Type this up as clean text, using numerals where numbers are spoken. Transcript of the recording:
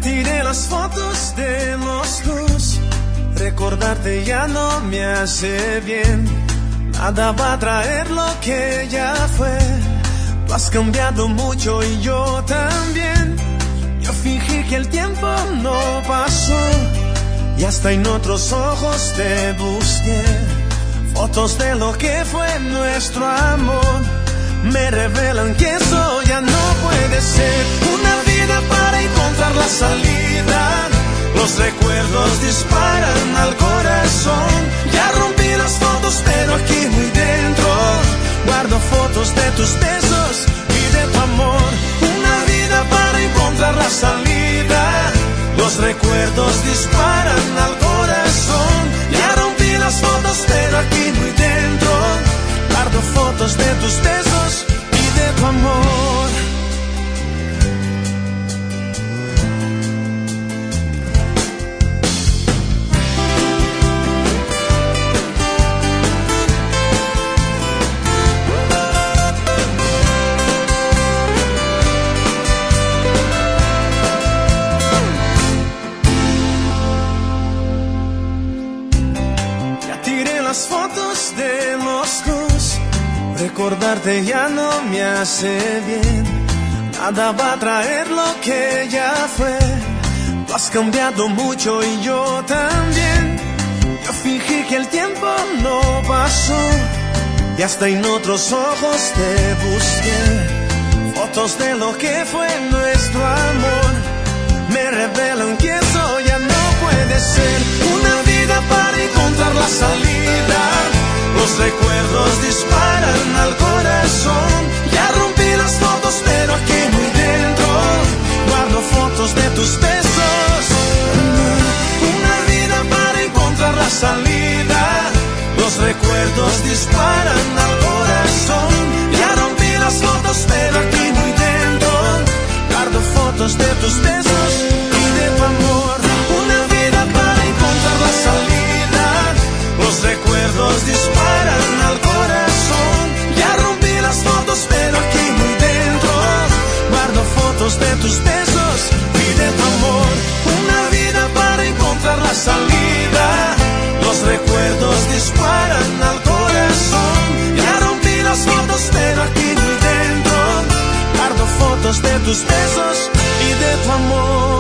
Tiré las fotos de los dos. Recordarte ya no me hace bien. Nada va a traer lo que ya fue. Tú has cambiado mucho y yo también. Yo fingí que el tiempo no pasó y hasta en otros ojos te busqué. Fotos de lo que fue nuestro amor me revelan que eso ya no puede ser. Una vida para encontrar la salida. Los recuerdos disparan al corazón. Ya rompí las fotos pero aquí muy dentro guardo fotos de tus besos y de tu amor. Una vida para encontrar la salida. Los recuerdos disparan al corazón. Ya rompí las fotos pero aquí muy dentro guardo fotos de tus besos y de tu amor. Las fotos de los dos. Recordarte ya no me hace bien. Nada va a traer lo que ya fue. Tú has cambiado mucho y yo también. Yo fingí que el tiempo no pasó y hasta en otros ojos te busqué. Fotos de lo que fue nuestro amor me revelan que eso ya no puede ser. Una vida para encontrar la salida. Los recuerdos disparan al corazón. Ya rompí las fotos pero aquí muy dentro guardo fotos de tus besos. Una vida para encontrar la salida. Los recuerdos disparan al corazón. Ya rompí las fotos pero aquí muy dentro guardo fotos de tus besos y de tu amor. Una vida para encontrar la salida. Los recuerdos disparan al corazón. Ya rompí las fotos pero aquí muy dentro guardo fotos de tus besos y de tu amor. Una vida para encontrar la salida. Los recuerdos disparan al corazón. Ya rompí las fotos pero aquí muy dentro guardo fotos de tus besos y de tu amor.